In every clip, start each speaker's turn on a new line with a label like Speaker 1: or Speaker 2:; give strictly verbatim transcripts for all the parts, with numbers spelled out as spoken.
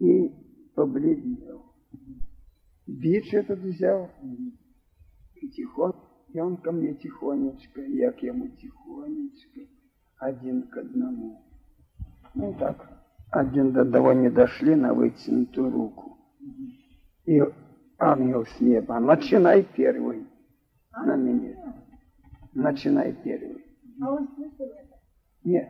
Speaker 1: и побледнел. Бич этот взял, и тихо, и он ко мне тихонечко, я к ему тихонечко, один к одному. Ну так, один до того не дошли на вытянутую руку. И ангел с неба, начинай первый на меня. Начинай первый.
Speaker 2: А он слышал это?
Speaker 1: Нет.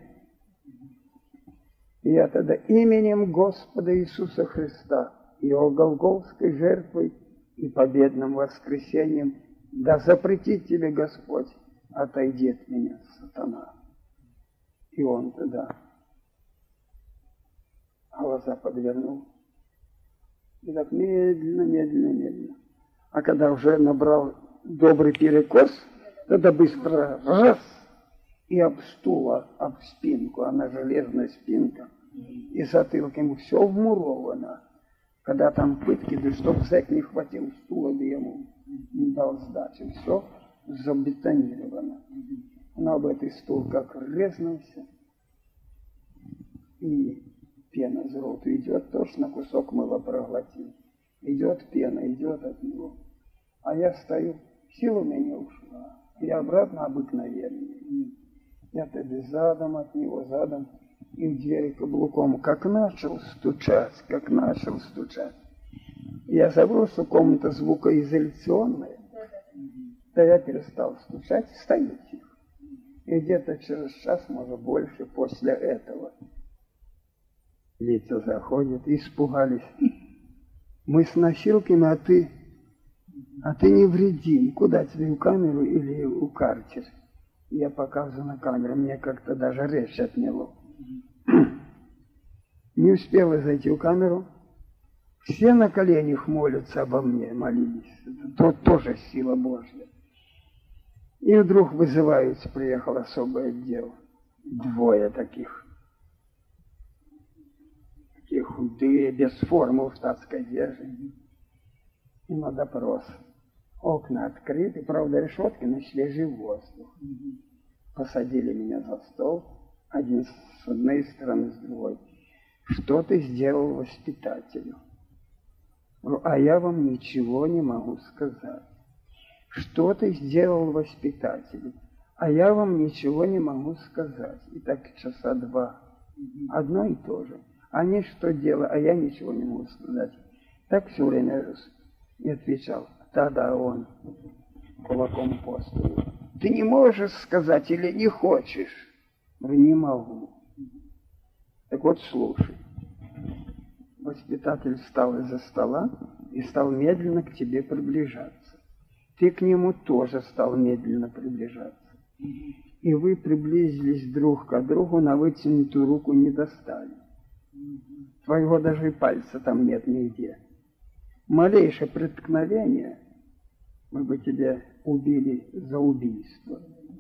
Speaker 1: И я тогда именем Господа Иисуса Христа, Его голгофской жертвой и победным воскресением, да запретит тебе Господь, отойди от меня, сатана. И он тогда глаза подвернул. И так медленно, медленно, медленно. А когда уже набрал добрый перекос, тогда быстро раз, и об стул, об спинку, она железная спинка, и затылок ему все вмуровано. Когда там пытки, да чтоб зэк не хватил стула, да ему не дал сдачи, все забетонировано. Но об этот стул как резнулся, и пена из рота идет, точно кусок мыла проглотил. Идет пена, идет от него. А я стою, сила у меня ушла, я обратно обыкновенный. Я тогда задом от него, задом, и в двери каблуком, как начал стучать, как начал стучать. Я забыл, что комната звукоизоляционная. Да я перестал стучать, стою тихо. И где-то через час, может больше, после этого лица заходят, испугались. Мы с носилками, а ты, а ты невредим. Куда тебе, в камеру или у картер? Я показываю на камеру, мне как-то даже речь отняло. Не успела зайти в камеру. Все на коленях молятся обо мне, молились. Это тоже сила Божья. И вдруг вызываются, приехал особый отдел. Двое таких. Такие худые, без формы в штатской одежде. И на допрос. Окна открыты, правда, решетки, но свежий воздух. Посадили меня за стол, один с одной стороны, с другой. Что ты сделал воспитателю? А я вам ничего не могу сказать. Что ты сделал воспитателю? А я вам ничего не могу сказать. И так часа два. Одно и то же. Они что делают, а я ничего не могу сказать. Так все время и отвечал. Тогда он кулаком по столу. Ты не можешь сказать или не хочешь? Говорю, не могу. Так вот, слушай. Воспитатель встал из-за стола и стал медленно к тебе приближаться. Ты к нему тоже стал медленно приближаться. И вы приблизились друг к другу, на вытянутую руку не достали. Твоего даже и пальца там нет нигде. Малейшее преткновение, мы бы тебя убили за убийство.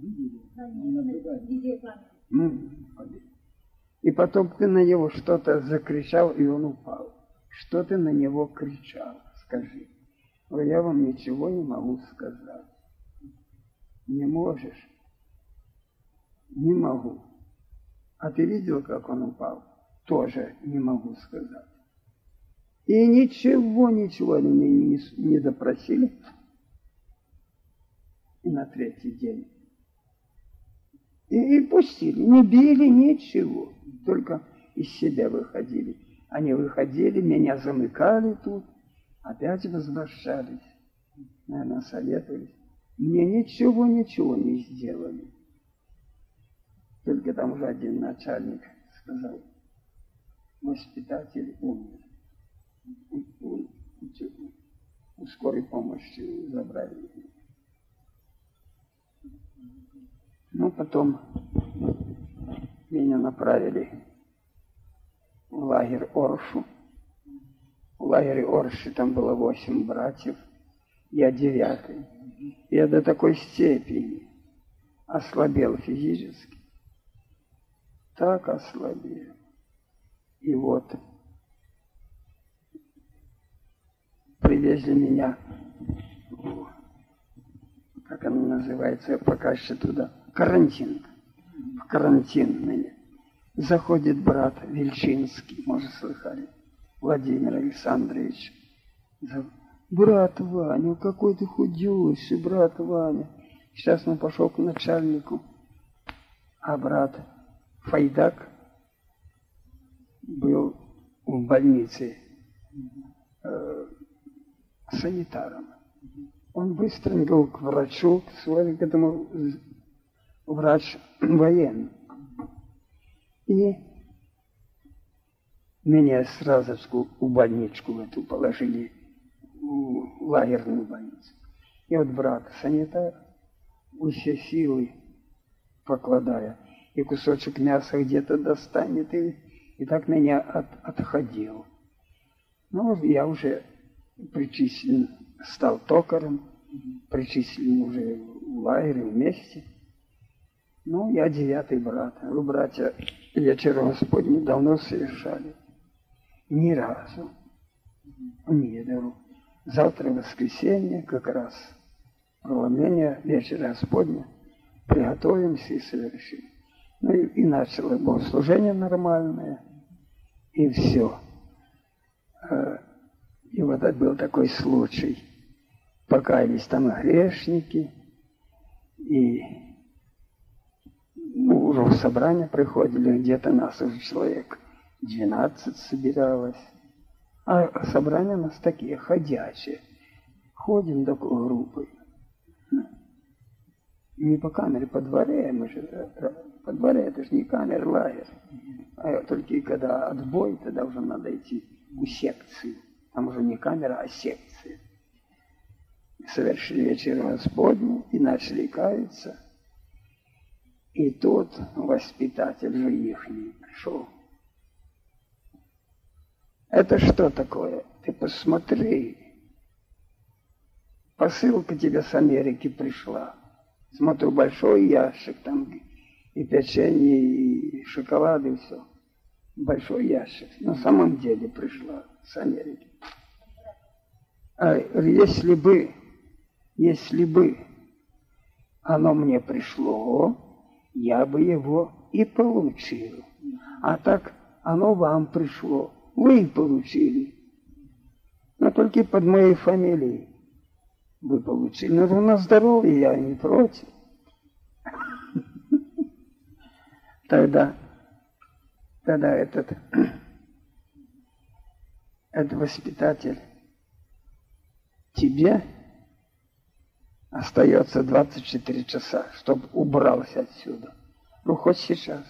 Speaker 1: Ну, и потом ты на него что-то закричал, и он упал. Что ты на него кричал, скажи. Я вам ничего не могу сказать. Не можешь? Не могу. А ты видел, как он упал? Тоже не могу сказать. И ничего, ничего они меня не, не допросили. И на третий день. И, и пустили, не били, ничего. Только из себя выходили. Они выходили, меня замыкали тут. Опять возвращались. Наверное, советовались. Мне ничего, ничего не сделали. Только там уже один начальник сказал, воспитатель умер. У, у, у, у скорой помощи забрали. Ну, потом меня направили в лагерь Оршу. В лагере Орши там было восемь братьев, я девятый. Я до такой степени ослабел физически. Так ослабел. И вот привезли меня, как оно называется, пока еще туда, карантин. В карантин меня. Заходит брат Вельчинский, может, слыхали. Владимир Александрович. Брат Ваня, какой ты худющий, брат Ваня. Сейчас он пошел к начальнику. А брат Файдак был в больнице э, санитаром. Он быстренько к врачу, к своему, к этому врач военный. И меня сразу в больничку эту положили, в лагерную больницу. И вот брат санитар, все силы покладая, и кусочек мяса где-то достанет, и, и так меня от, отходил. Ну, я уже причислен, стал токарем, причислен уже в лагере вместе. Ну, я девятый брат. Вы, братья, вечер Господний давно совершали? Ни разу. Не дару. Завтра воскресенье, как раз преломление вечера Господня. Приготовимся и совершим. Ну и, и начало богослужение нормальное. И все. И вот это был такой случай. Покаялись там и грешники, и ну, уже в собрание приходили, где-то нас уже человек двенадцать собиралось. А собрания у нас такие ходячие. Ходим такой группой. Не по камере, по дворе. Мы же, по дворе это же не камера, лагерь. А только и когда отбой, тогда уже надо идти в секцию. Там уже не камера, а секция. Совершили вечер Господний и начали каяться. И тут воспитатель же ихний пришел. Это что такое? Ты посмотри. Посылка тебе с Америки пришла. Смотрю, большой ящик там, и печенье, и шоколад, и все. Большой ящик. На самом деле пришла с Америки. А если бы, если бы оно мне пришло, я бы его и получил. А так оно вам пришло. Вы получили. Но только под моей фамилией вы получили. Но на здоровье я не против. Тогда, тогда этот, этот воспитатель тебе остается двадцать четыре часа, чтобы убрался отсюда. Ну, хоть сейчас.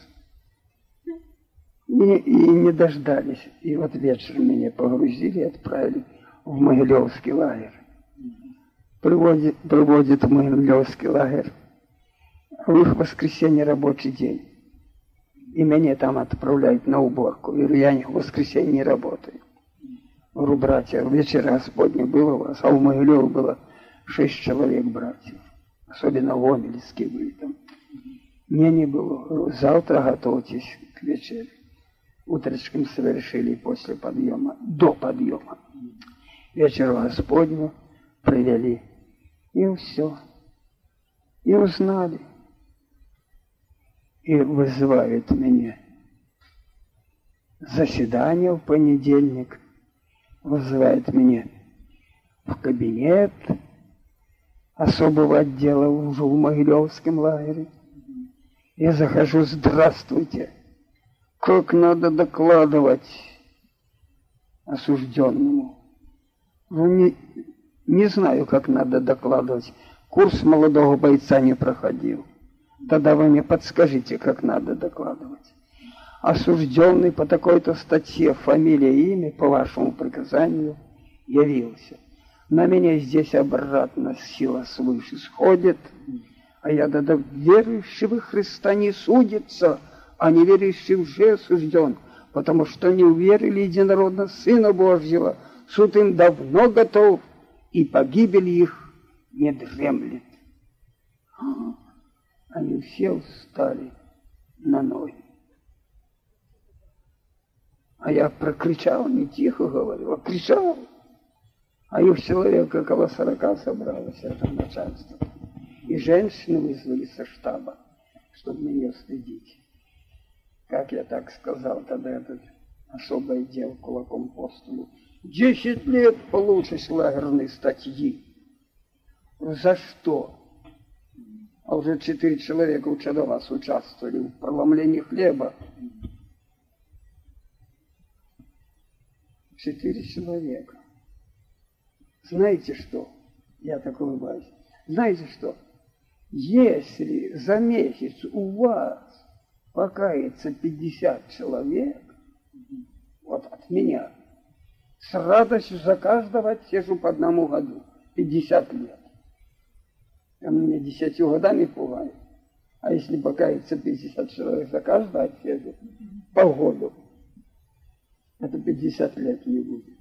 Speaker 1: И, и не дождались. И вот вечером меня погрузили и отправили в Могилевский лагерь. Приводит, приводит в Могилевский лагерь. В их воскресенье рабочий день. И меня там отправляют на уборку. Я говорю, я в воскресенье не работаю. Говорю, братья, вечер Господня было у вас, а у Могилева было шесть человек братьев. Особенно в Омельске были там. Мне не было. Говорю, завтра готовьтесь к вечере. Утречком совершили после подъема, до подъема. Вечер Господню провели. И все. И узнали. И вызывают меня. Заседание в понедельник. Вызывает меня в кабинет особого отдела уже в Могилевском лагере. Я захожу, здравствуйте. Как надо докладывать осужденному? Ну, не, не знаю, как надо докладывать. Курс молодого бойца не проходил. Тогда вы мне подскажите, как надо докладывать. Осужденный по такой-то статье, фамилия и имя, по вашему приказанию, явился. На меня здесь обратно сила свыше сходит, а я тогда верующий во Христа не судится, а неверующий уже осужден, потому что не уверили единородно Сына Божьего, суд им давно готов, и погибель их не дремлет. Они все устали на ноги. А я прокричал, не тихо говорю, а кричал. А их человек около сорока собралось, это начальство. И женщины вызвали со штаба, чтобы меня следить. Как я так сказал тогда этот особое дело кулаком по столу. Десять лет получишь лагерной статьи. За что? А уже четыре человека у до вас участвовали в преломлении хлеба. Четыре человека. Знаете что? Я так улыбаюсь. Знаете что? Если за месяц у вас покается пятьдесят человек, вот от меня, с радостью за каждого отсижу по одному году. пятьдесят лет. А меня десятью годами пугает. А если покается пятьдесят человек за каждого отсижу по году, это пятьдесят лет не будет.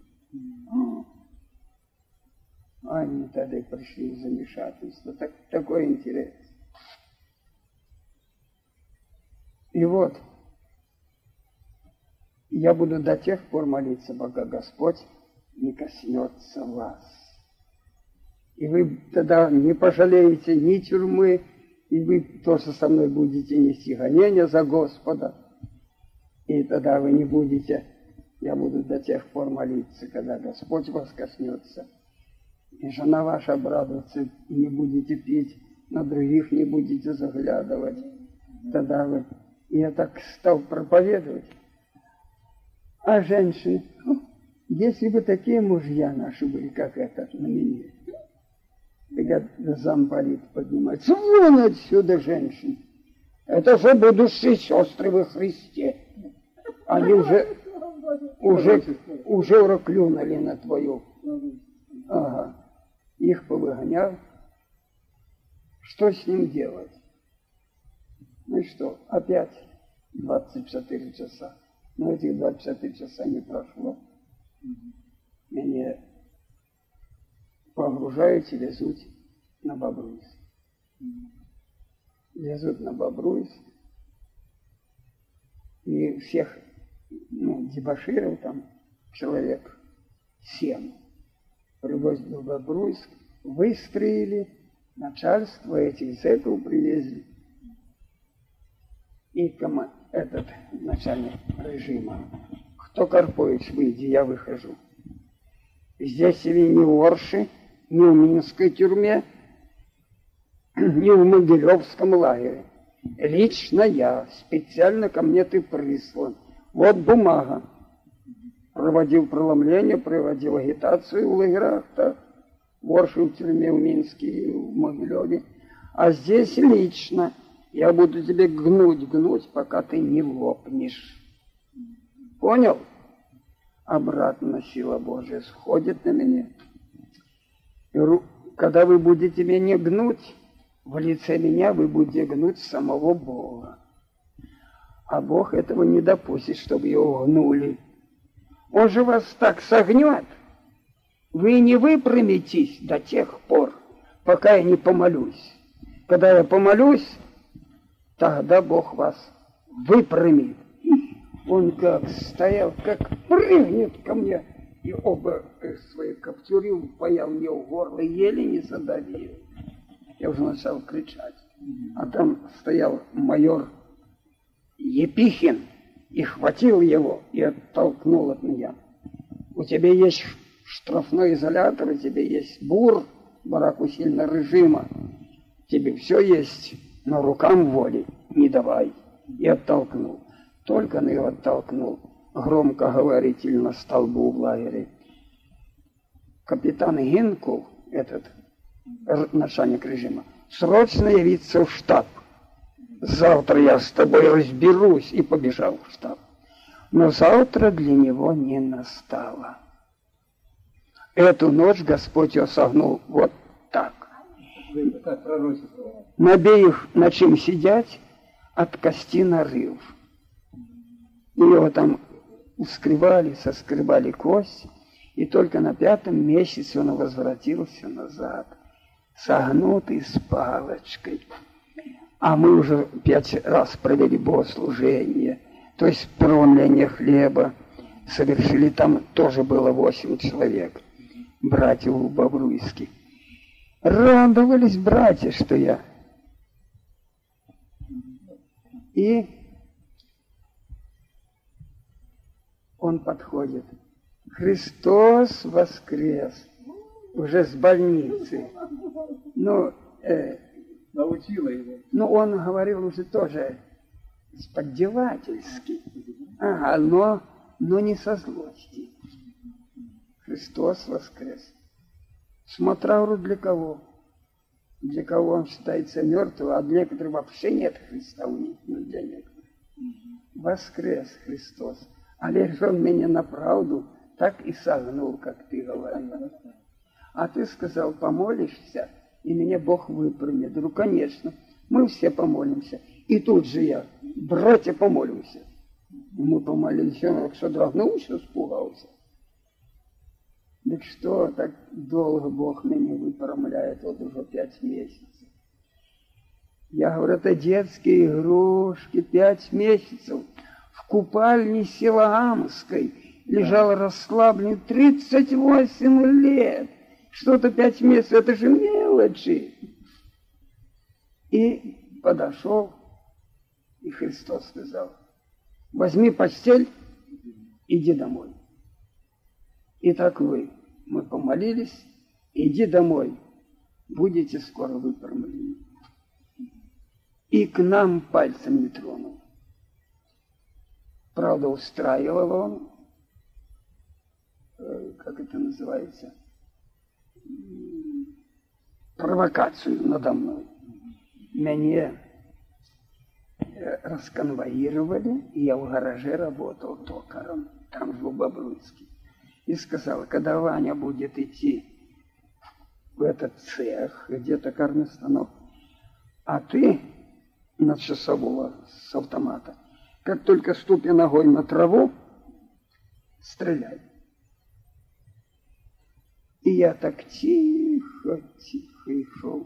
Speaker 1: А они тогда и пришли в замешательство. Так, такой интерес. И вот, я буду до тех пор молиться, пока Господь не коснется вас. И вы тогда не пожалеете ни тюрьмы, и вы тоже со мной будете нести гонения за Господа. И тогда вы не будете, я буду до тех пор молиться, когда Господь вас коснется. И жена ваша обрадуется, и не будете пить, на других не будете заглядывать. Тогда вы... И я так стал проповедовать. А женщины, если бы такие мужья наши были, как этот на меня, так замполит поднимается. Вон отсюда, женщины. Это же будущие сестры во Христе. Они уже, уже, уже уроклюнули на твою. Ага. Их повыгонял. Что с ним делать? Ну и что? Опять двадцать четыре часа. Но этих двадцать четыре часа не прошло. Меня погружают и везут на Бобруйск. Везут на Бобруйск. И всех, ну, дебоширов там человек семь. Привозят в Бобруйск, выстроили, начальство этих зэков привезли. И кома, этот начальник режима: кто Карпович, выйди, я выхожу. Здесь или не в Орше, ни в Минской тюрьме, ни в Могилевском лагере. Лично я, специально ко мне ты прислан. Вот бумага. Проводил преломление, проводил агитацию в лагерях, так, в Орше, в тюрьме, в Минске, в Могилеве. А здесь лично я буду тебе гнуть, гнуть, пока ты не лопнешь. Понял? Обратно сила Божия сходит на меня. И когда вы будете меня гнуть, в лице меня вы будете гнуть самого Бога. А Бог этого не допустит, чтобы его гнули. Он же вас так согнет, вы не выпрямитесь до тех пор, пока я не помолюсь. Когда я помолюсь, тогда Бог вас выпрямит. Он как стоял, как прыгнет ко мне, и оба свои каптюри упаял мне в горло, еле не задавил. Я уже начал кричать. А там стоял майор Епихин и хватил его и оттолкнул от меня. У тебя есть штрафной изолятор, у тебя есть бур, барак усильно режима. Тебе все есть, но рукам воли не давай. И оттолкнул. Только он его оттолкнул, громкоговорительно столбу в лагере. Капитан Гинкул, этот начальник режима, срочно явиться в штаб. Завтра я с тобой разберусь, и побежал в штаб. Но завтра для него не настало. Эту ночь Господь его согнул вот так. На обеих на чем сидять, от кости нарыв. Его там ускребали, соскребали кость, и только на пятом месяце он возвратился назад, согнутый с палочкой. А мы уже пять раз провели богослужение, то есть преломление хлеба, совершили, там тоже было восемь человек, братьев в Бобруйске. Радовались братья, что я. И Он подходит. Христос воскрес. Уже с больницы. Ну, э,
Speaker 2: научила его.
Speaker 1: Ну, он говорил уже тоже поддевательски. Ага, но, но не со злости. Христос воскрес. Смотрю, для кого? Для кого он считается мертвым, а для некоторых вообще нет Христа у них, но для некоторых. Воскрес Христос. А лишь он меня на правду так и согнул, как ты говорил. А ты сказал, помолишься, и меня Бог выпрямит. Ну, конечно, мы все помолимся. И тут же я, братья, помолимся. Мы помолились, он содрогнулся, испугался. Так что так долго Бог меня выпрямляет, вот уже пять месяцев. Я говорю, это детские игрушки, пять месяцев. В купальне Силаамской лежал расслабленный тридцать восемь лет. Что-то пять месяцев, это же мелочи. И подошел, и Христос сказал, возьми постель, иди домой. Итак вы, мы помолились, иди домой, будете скоро выпрямлены. И к нам пальцем не тронул. Правда, устраивал он, как это называется, провокацию надо мной. Меня расконвоировали, и я в гараже работал токарем, там же в Бобруйске. И сказал, когда Ваня будет идти в этот цех, где токарный станок, а ты на часового с автомата, как только ступи ногой на траву, стреляй. И я так тихо, тихо и шел.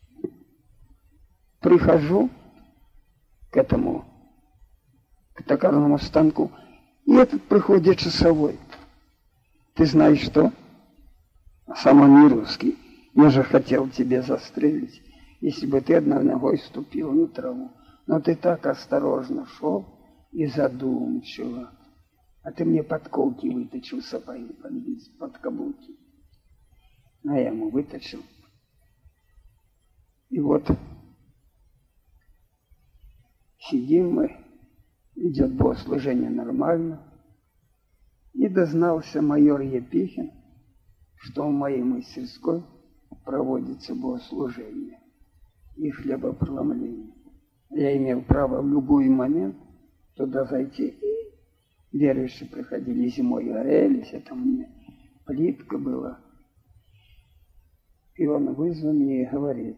Speaker 1: Прихожу к этому, к токарному станку, и этот приходит часовой. Ты знаешь что? Сам он не русский. Я же хотел тебе застрелить, если бы ты одной ногой ступил на траву. Но ты так осторожно шел и задумчиво. А ты мне подколки выточил, сапоги под каблуки. А я ему выточил. И вот сидим мы, идет богослужение нормально. И дознался майор Епихин, что в моей мастерской проводится богослужение и хлебопреломление. Я имел право в любой момент туда зайти. И верующие приходили зимой, горелись, это у меня плитка была. И он вызвал меня и говорит,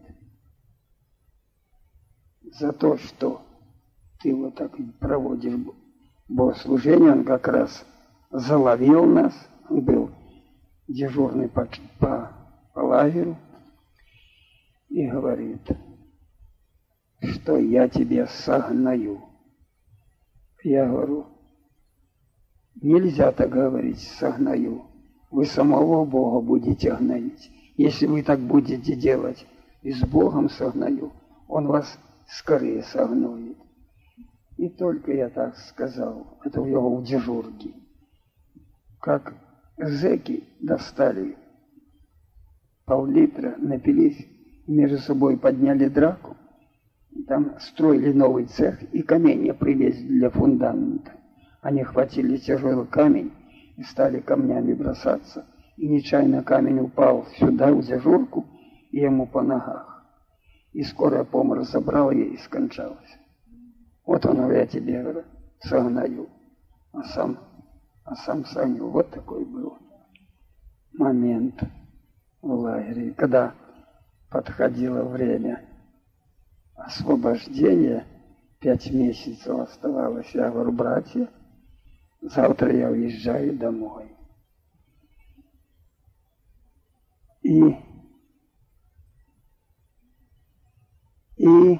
Speaker 1: за то, что ты вот так проводишь богослужение, он как раз заловил нас, он был дежурный по, по, по лагерю, и говорит, что я тебе согнаю. Я говорю, нельзя так говорить, согнаю. Вы самого Бога будете гнать. Если вы так будете делать, и с Богом согнаю, Он вас скорее согнует. И только я так сказал, это у него в дежурке, как зэки достали пол-литра, напились, и между собой подняли драку. Там строили новый цех, и камень привезли для фундамента. Они хватили тяжелый камень и стали камнями бросаться. И нечаянно камень упал сюда, в дежурку, и ему по ногах. И скорая помощь забрала ее и скончалась. Вот он, я тебе говорю, согнаю, а сам, а сам согню. Вот такой был момент в лагере, когда подходило время освобождения, пять месяцев оставалось. Я говорю, братья, завтра я уезжаю домой. И, и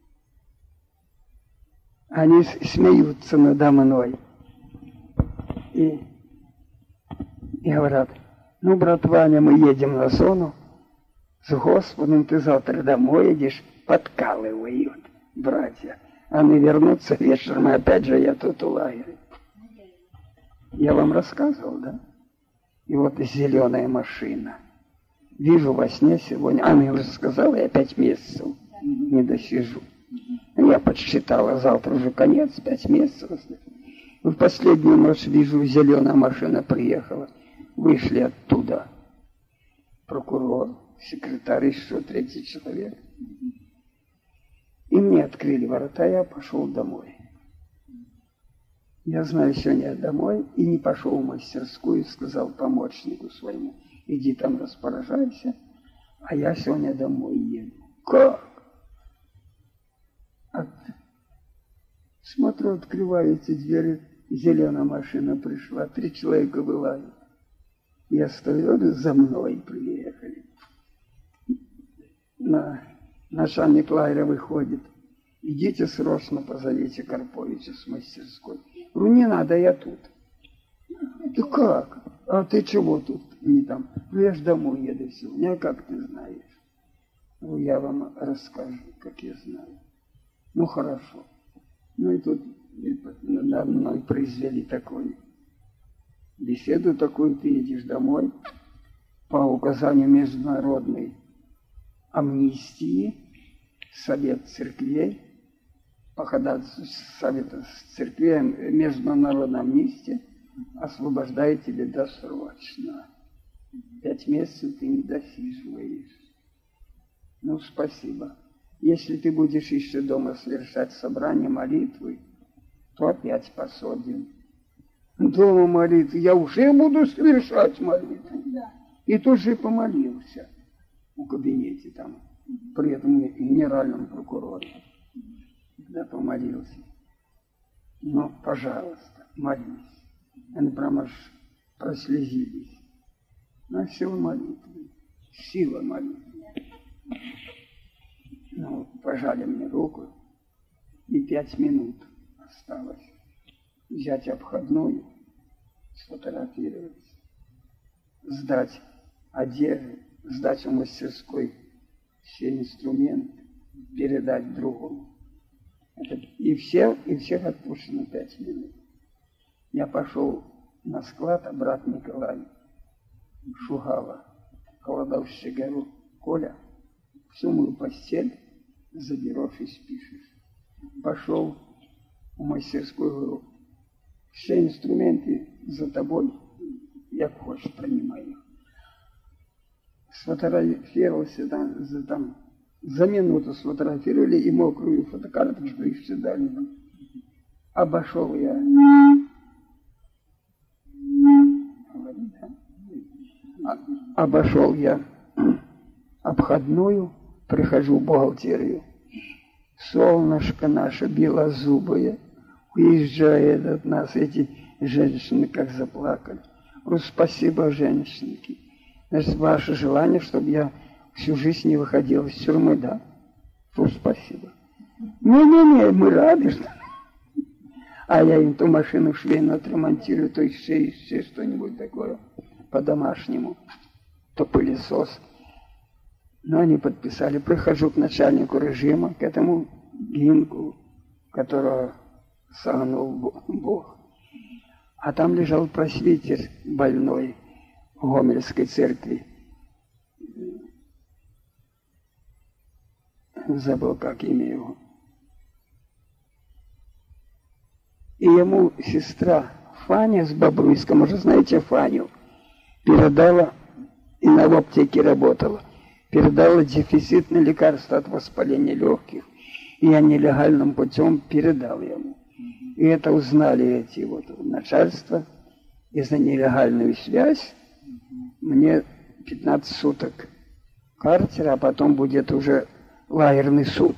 Speaker 1: они смеются надо мной. И, и говорят, ну, брат Ваня, мы едем на зону, с Господом ты завтра домой едешь, подкалывают братья. Они вернутся вечером, и опять же я тут у лагеря. Я вам рассказывал, да? И вот зеленая машина. Вижу во сне сегодня, а мне уже сказала, я пять месяцев не досижу. Я подсчитала, завтра уже конец, пять месяцев. В последнюю ночь вижу, зеленая машина приехала. Вышли оттуда прокурор, секретарь, еще третий человек. И мне открыли ворота, я пошел домой. Я знаю, сегодня я домой, и не пошел в мастерскую, сказал помощнику своему, иди там распоряжайся, а я сегодня домой еду. Как? От... Смотрю, открываются двери, зеленая машина пришла, три человека вылазят. Я стою, за мной приехали. На... Начальник лагеря выходит. Идите срочно позовите Карповича с мастерской. Говорю, не надо, я тут. Ты как? А ты чего тут? Не там. Ну, я ж домой еду сегодня, а как ты знаешь? Ну, я вам расскажу, как я знаю. Ну, хорошо. Ну, и тут надо мной произвели такую беседу такую, ты едешь домой по указанию международной амнистии, Совет церквей, по ходатайству Совета церквей, международной амнистии, освобождает тебя досрочно. Пять месяцев ты не досиживаешь. Ну, спасибо. Если ты будешь еще дома совершать собрание молитвы, то опять посадим. Дома молитвы. Я уже буду совершать молитву. И тут же помолился в кабинете там, при этом генеральном прокуроре. Когда помолился. Ну, пожалуйста, молись. Они прямо аж прослезились. На сила молитвы. Сила молитвы. Ну, пожали мне руку. И пять минут осталось. Взять обходную, сфотографировать, сдать одежду, сдать в мастерской все инструменты, передать другому. Это, и, все, и всех отпущено пять минут. Я пошел на склад, а брат Николай Шугала, кладовщик, говорю, Коля, всю мою постель заберешь и спишешь. Пошел в мастерскую, говорю, все инструменты за тобой, як хочешь, принимай их. Сфотографировался там, за, там, за минуту сфотографировали и мокрую фотокарточку и все дали. Обошел я. Обошел я обходную, прихожу в бухгалтерию. Солнышко наше белозубое, уезжает от нас, эти женщины как заплакали. Говорю, спасибо, женщинки. Значит, ваше желание, чтобы я всю жизнь не выходил из тюрьмы, да? Говорю, спасибо. Не-не-не, мы рады, что... А я им ту машину швейную отремонтирую, то еще, еще что-нибудь такое по-домашнему, то пылесос. Но они подписали. Прихожу к начальнику режима, к этому Гинку, которого согнул Бог. А там лежал просвитер больной в Гомельской церкви. Забыл, как имя его. И ему сестра Фаня с Бобруйска, может, знаете Фаню, передала, и на в аптеке работала, передала дефицитное лекарство от воспаления легких. И я нелегальным путем передал ему. И это узнали эти вот начальства. И за нелегальную связь мне пятнадцать суток картера, а потом будет уже лагерный суд.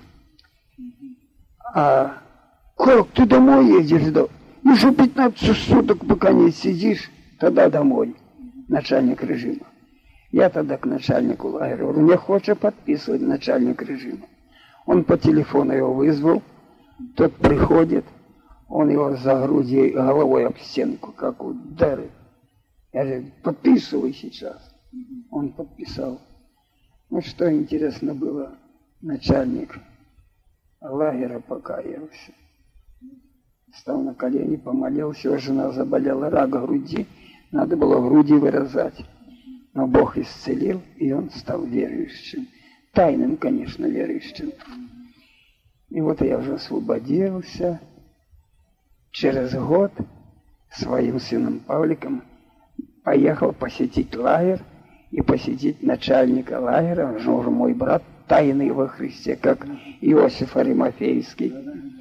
Speaker 1: А как ты домой едешь? Да? Еще пятнадцать суток, пока не сидишь, тогда домой. Начальник режима. Я тогда к начальнику лагеря говорю, не хочет подписывать начальник режима. Он по телефону его вызвал, тот приходит, он его за груди головой об стенку, как ударит. Я говорю, подписывай сейчас. Он подписал. Ну, что интересно было, начальник лагеря покаялся. Стал на колени, помолился, жена заболела, рак груди, надо было груди вырезать. Но Бог исцелил, и он стал верующим. Тайным, конечно, верующим. И вот я уже освободился. Через год своим сыном Павликом поехал посетить лагерь и посетить начальника лагеря, он же уже мой брат, тайный во Христе, как Иосиф Аримафейский.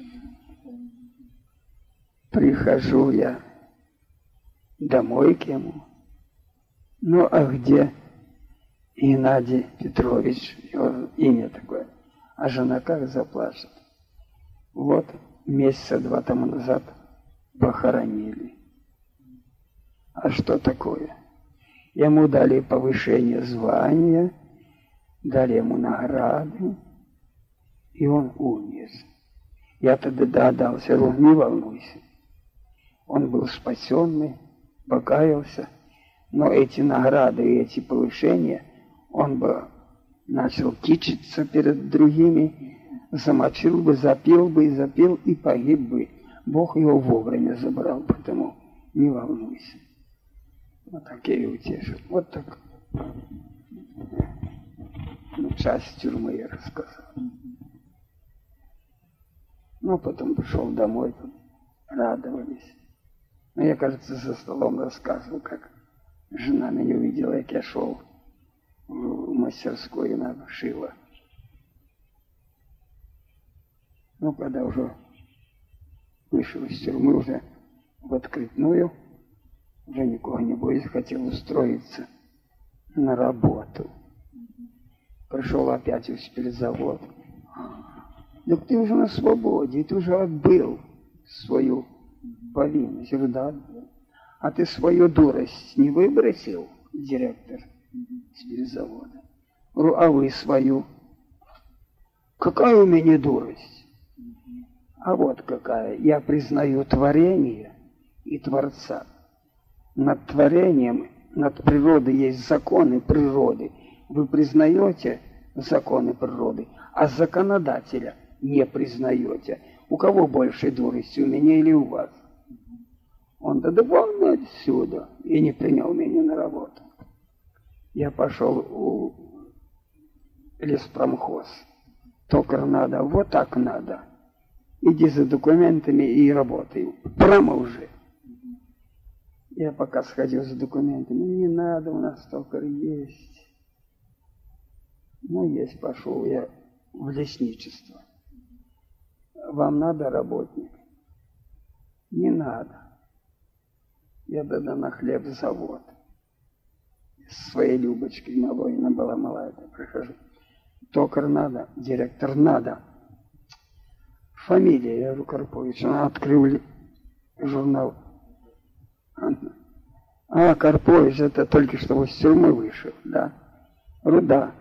Speaker 1: Прихожу я домой к нему. Ну, а где Геннадий Петрович, его имя такое, а жена как заплачет. Вот месяца два тому назад похоронили. А что такое? Ему дали повышение звания, дали ему награды, и он умер. Я тогда догадался, говорю, не волнуйся. Он был спасенный, покаялся, но эти награды и эти повышения он бы начал кичиться перед другими, замочил бы, запил бы и запил, и погиб бы. Бог его вовремя забрал, потому не волнуйся. Вот так я и утешил. Вот так. Ну, часть тюрьмы я рассказал. Ну, потом пришел домой, радовались. Но я, кажется, за столом рассказывал, как жена меня увидела, как я шел в мастерскую, и она шила. Ну, когда уже вышел из тюрьмы, уже в открытную, уже никого не боюсь, хотел устроиться на работу. Пришел опять в спиртзавод. Так ты уже на свободе, ты уже отбыл свою повинность. Я говорю, да, отбыл. А ты свою дурость не выбросил, директор спиртзавода? Говорю, а вы свою? Какая у меня дурость? А вот какая. Я признаю творение и Творца. Над творением, над природой есть законы природы. Вы признаете законы природы, а законодателя не признаете. У кого больше дурости, у меня или у вас? Он да вон отсюда и не принял меня на работу. Я пошел у леспромхоз. Только надо, вот так надо. Иди за документами и работай. Прямо уже. Я пока сходил за документами. Не надо, у нас токарь есть. Ну, есть, пошел я в лесничество. Вам надо работник? Не надо. Я тогда на хлебзавод. С своей Любочкой малой, она была малая, я прихожу. Токарь надо, директор надо. Фамилия, я говорю, Карпович. Она открыла журнал. А, Карпович, это только что из тюрьмы вышел, да? Говорю, да.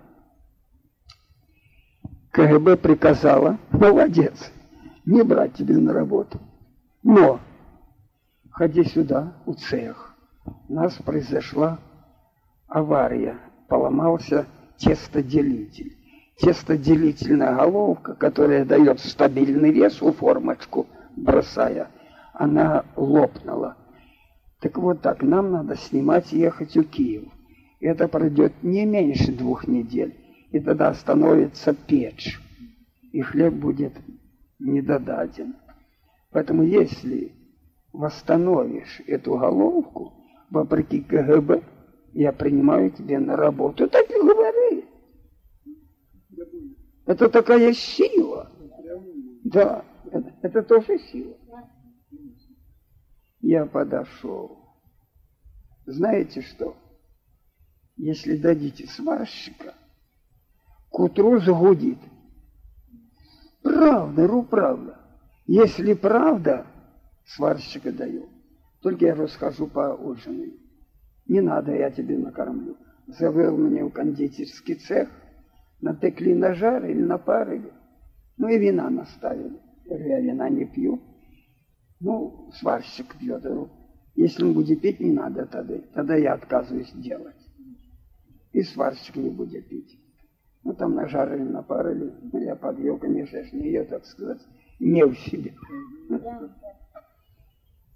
Speaker 1: КГБ приказала, молодец, не брать тебя на работу. Но, ходи сюда, у цех. У нас произошла авария, поломался тестоделитель. Тестоделительная головка, которая дает стабильный вес в формочку, бросая, она лопнула. Так вот так, нам надо снимать и ехать в Киев. Это пройдет не меньше двух недель. И тогда остановится печь, и хлеб будет недодаден. Поэтому если восстановишь эту головку, вопреки КГБ, я принимаю тебя на работу. Так и говори. Это такая сила. Да, это, это тоже сила. Я подошел. Знаете что? Если дадите сварщика, к утру загудит. Правда, ру правда. Если правда, сварщика даю. Только я расхожу по ужину. Не надо, я тебе накормлю. Завел мне в кондитерский цех, натекли на жар или на пар. Ну и вина наставили. Я говорю, я вина не пью. Ну, сварщик пьет. Если он будет пить, не надо тогда. Тогда я отказываюсь делать. И сварщик не будет пить. Ну, там нажарили, напарили. Ну, я подъел, конечно, не ее, так сказать, не в себе.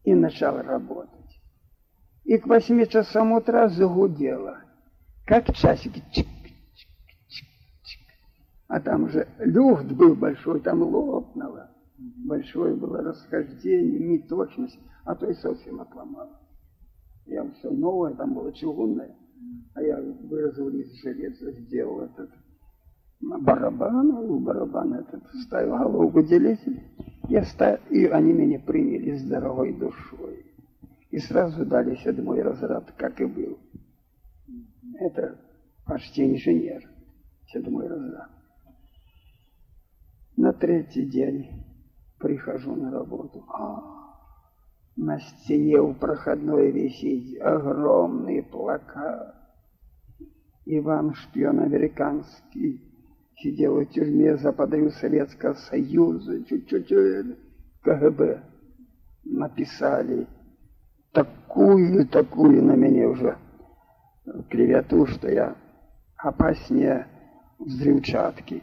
Speaker 1: и начал работать. И к восьми часам утра загудело, как часики. Чик, чик, чик, чик. А там же люфт был большой, там лопнуло. Большое было расхождение, неточность, а то и совсем отломало. Я все новое, там было чугунное, а я вырезал из железа, сделал этот барабан, у барабана этот, ставил головку делитель, я ставил, и они меня приняли с дорогой душой. И сразу дали седьмой разряд, как и был. Это почти инженер, седьмой разряд. На третий день прихожу на работу. А, на стене у проходной висит огромный плакат. Иван шпион американский сидел в тюрьме за подрыв Советского Союза. Чуть-чуть КГБ написали такую, такую на меня уже клевету, что я опаснее взрывчатки.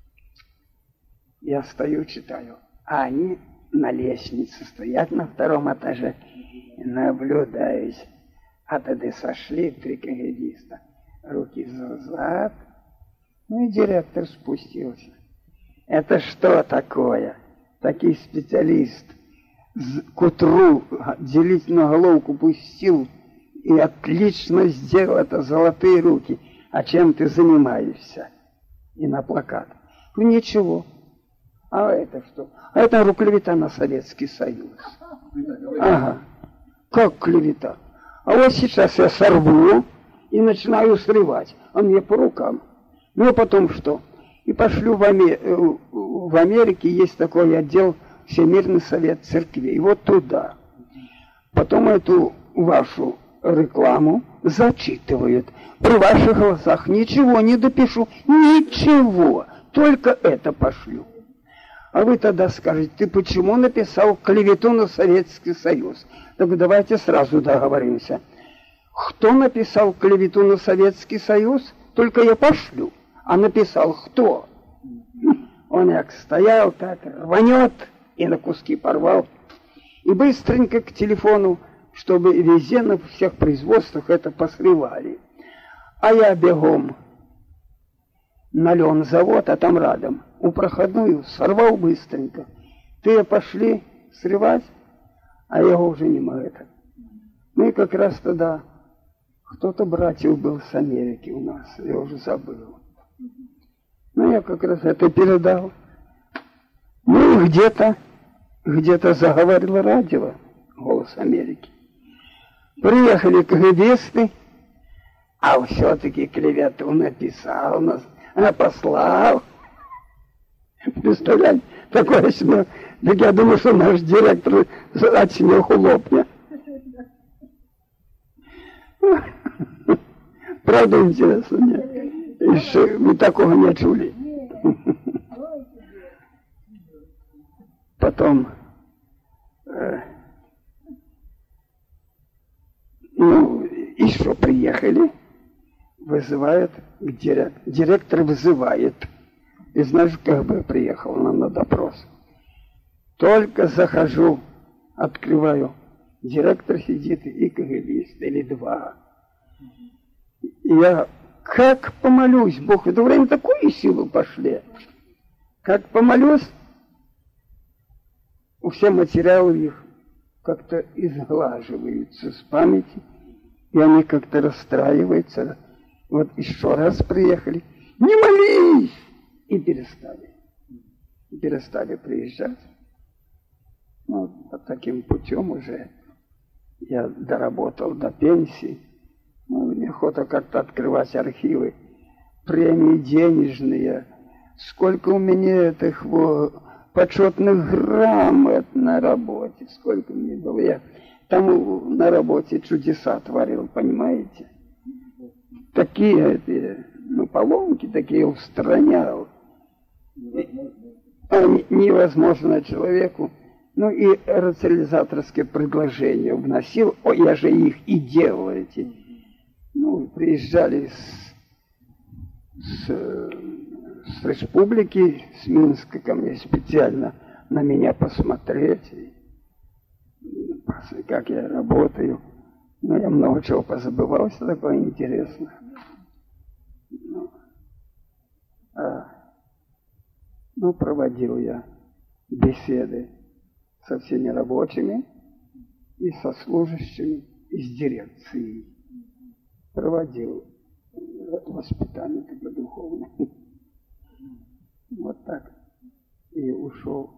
Speaker 1: Я стою, читаю. А они на лестнице стоят на втором этаже, наблюдаясь. А тогда сошли три КГБиста. Руки назад. Ну и директор спустился. Это что такое? Такой специалист к утру делительную головку пустил и отлично сделал это, золотые руки. А чем ты занимаешься? И на плакат. Ну ничего. А это что? А это клевета на Советский Союз. Ага. Как клевета? А вот сейчас я сорву и начинаю срывать. А мне по рукам. Ну а потом что? И пошлю в, Амер... в Америке есть такой отдел Всемирный совет церквей. Вот туда. Потом эту вашу рекламу зачитывают. При ваших глазах ничего не допишу. Ничего. Только это пошлю. А вы тогда скажете, ты почему написал клевету на Советский Союз? Так давайте сразу договоримся. Кто написал клевету на Советский Союз? Только я пошлю. А написал кто? Он как стоял, так рванет и на куски порвал. И быстренько к телефону, чтобы везде на всех производствах это посрывали. А я бегом на лензавод, а там рядом, у проходную, сорвал быстренько. Ты пошли срывать, а его уже не могут. Ну и как раз тогда кто-то братьев был с Америки у нас, я уже забыл. Ну я как раз это передал. Ну и где-то, где-то заговорило радио, голос Америки. Приехали КГБисты, а все-таки клевету написал нас. А послал. Представляете, такое смех. Так я думаю, что наш директор от смеху лопнет. Правда интересно, нет? Еще мы такого не чули. Потом, э, ну, еще приехали. Вызывает, директор, директор вызывает. И знаешь, как бы приехал нам на допрос. Только захожу, открываю. Директор сидит и КГБист, или два. И я как помолюсь, Бог, в это время такую силу пошли. Как помолюсь, все материалы их как-то изглаживаются с памяти, и они как-то расстраиваются. Вот еще раз приехали. Не молись! И перестали. И перестали приезжать. Ну, вот таким путем уже я доработал до пенсии. Ну, неохота как-то открывать архивы. Премии денежные. Сколько у меня этих вот почетных грамот на работе. Сколько мне было. Я там на работе чудеса творил, понимаете? Такие эти, ну, поломки такие устранял. А невозможно человеку. Ну и рационализаторские предложения вносил. О, я же их и делал эти. Ну, приезжали с, с, с республики, с Минска ко мне специально на меня посмотреть. информации, как я работаю. Но я много чего позабывал, все такое интересное. Ну, а, ну, проводил я беседы со всеми рабочими и со служащими, и с дирекцией. Проводил воспитание такое духовное. Вот так. И ушел.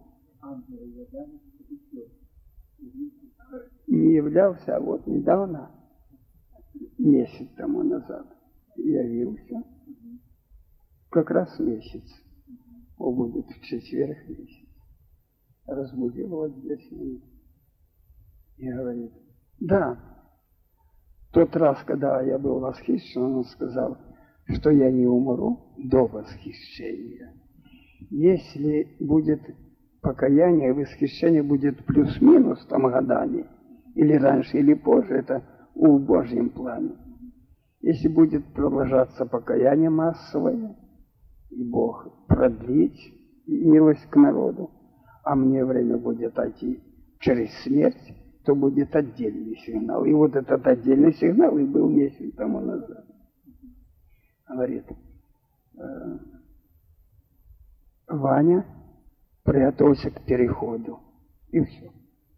Speaker 1: Не являлся, а вот недавно, месяц тому назад, явился. Как раз месяц. О, будет в четверг месяц. Разбудил вот здесь меня. И говорит, да, тот раз, когда я был восхищен, он сказал, что я не умру до восхищения. Если будет покаяние, восхищение будет плюс-минус там годами, или раньше, или позже, это в Божьем плане. Если будет продолжаться покаяние массовое, и Бог продлить милость к народу, а мне время будет идти через смерть, то будет отдельный сигнал. И вот этот отдельный сигнал и был месяц тому назад. Говорит, э, Ваня, приготовься к переходу. И все.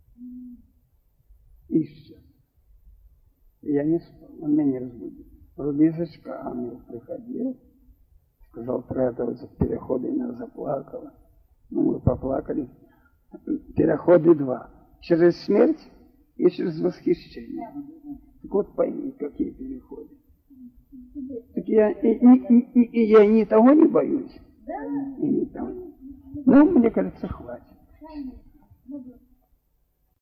Speaker 1: И все. Я не спал, он меня не разбудил. Лизочка, ангел приходил, сказал, приготовиться к переходу, и она заплакала. Ну, мы поплакали. Переходы два. Через смерть и через восхищение. Так вот пойми, какие переходы. Так я и, и, и, и я ни того не боюсь, и ни того. Ну, мне кажется, хватит.